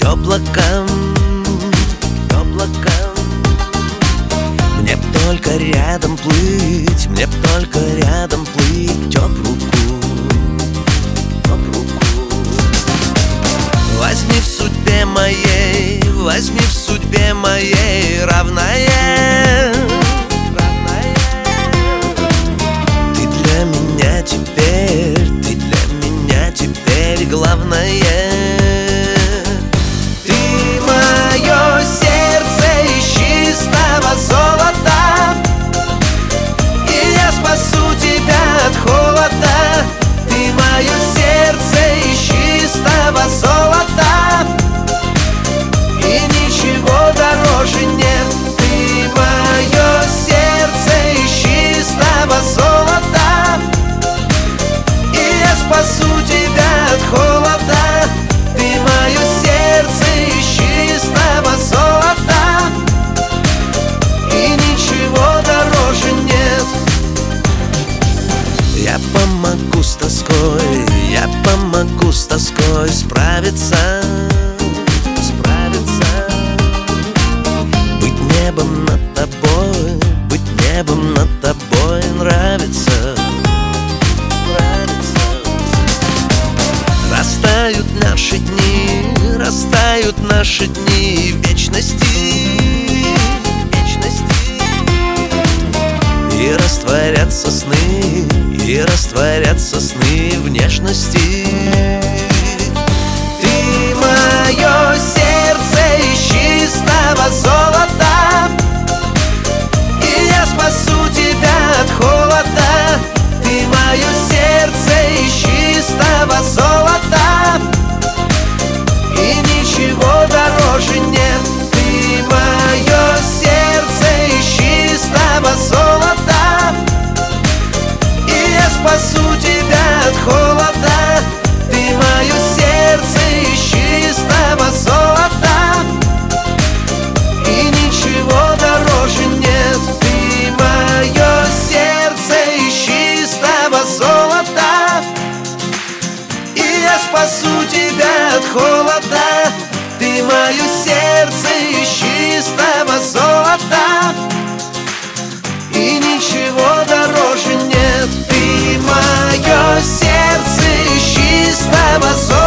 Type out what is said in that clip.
облакам, облакам. Мне б только рядом плыть, мне б только рядом плыть, тёп руку, тёп руку. Возьми в судьбе моей, возьми в судьбе моей равная, равная. Ты для меня теперь, ты для меня теперь главное. Спасу тебя от холода. Ты мое сердце из чистого золота, и ничего дороже нет. Я помогу с тоской, я помогу с тоской справиться, справиться. Быть небом над тобой, быть небом над тобой нравится. Растают наши дни, растают наши дни в вечности, вечности. И растворятся сны, и растворятся сны в нежности. Ты мое сердце из чистого золота, и я спасу тебя от холода. Ты мое сердце из чистого золота, и ничего дороже нет. Ты мое сердце из чистого золота, и я спасу тебя от холода. Ты мое сердце из чистого золота, и ничего дороже нет. Ты мое сердце из чистого золота, и я спасу тебя от холода. Ты мое сердце из чистого золота, и ничего дороже нет. Ты мое сердце из чистого золота,